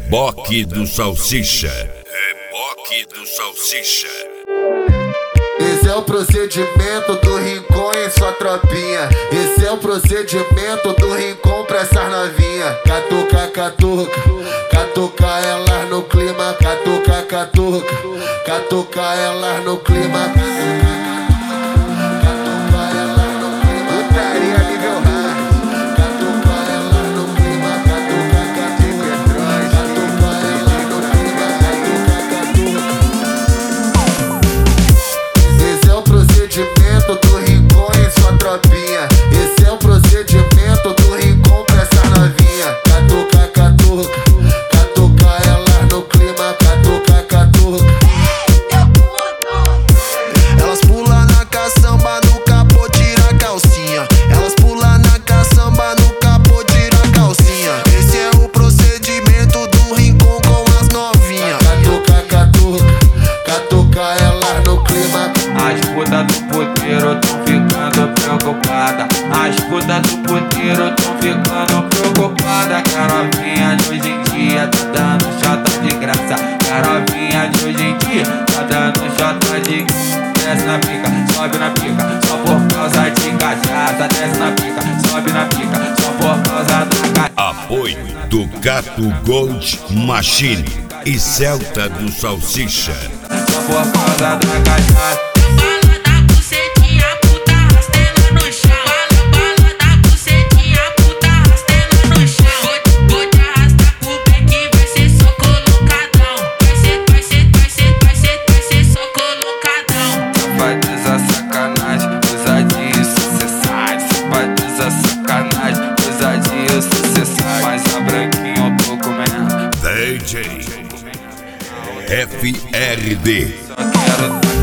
Reboque do Salsicha. Reboque do Salsicha. Esse é o procedimento do Rincon em sua tropinha. Esse é o procedimento do Rincon pra essas novinha. Catuca, catuca, catuca elas no clima. Catuca, catuca, catuca elas no clima. Do Rincon em sua tropinha. Esse é o procedimento do Rincon pra essa novinha. Catuca, catuca, catuca elas no clima. Catuca, catuca. Elas pulam na caçamba, no capô tira a calcinha. Elas pulam na caçamba, no capô tira a calcinha. Esse é o procedimento do Rincon com as novinhas. Catuca, catuca, catuca elas no clima. As putas do puteiro tão ficando preocupada. As putas do puteiro tão ficando preocupada. Que a novinha de hoje em dia tá dando chota de graça. Que a novinha de hoje em dia tá dando chota de graça. Desce na pica, sobe na pica, só por causa de cachaça. Desce na pica, sobe na pica, só por causa da cachaça. Apoio do Gato Gold Machine e Celta do Salsicha. Só por causa da cachaça. Mas a branquinha eu tô comendo. DJ FRD. Só quero